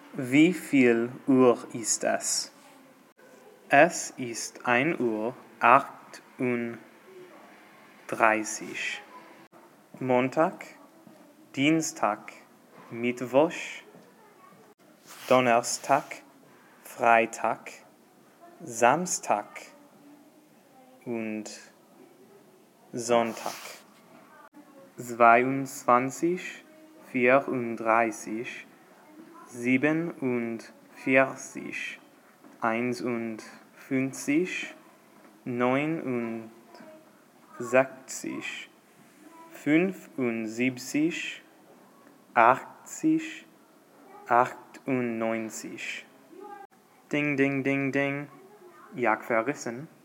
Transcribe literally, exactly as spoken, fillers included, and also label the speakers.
Speaker 1: Wie viel Uhr ist es? Es ist ein Uhr achtunddreißig. Montag, Dienstag, Mittwoch, Donnerstag, Freitag, Samstag und Sonntag. Zweiundzwanzig, vierunddreißig, siebenundvierzig, einundfünfzig, neunundsechzig, fünfundsiebzig, achtzig, achtundneunzig. Ding, ding, ding, ding. Jag verrissen.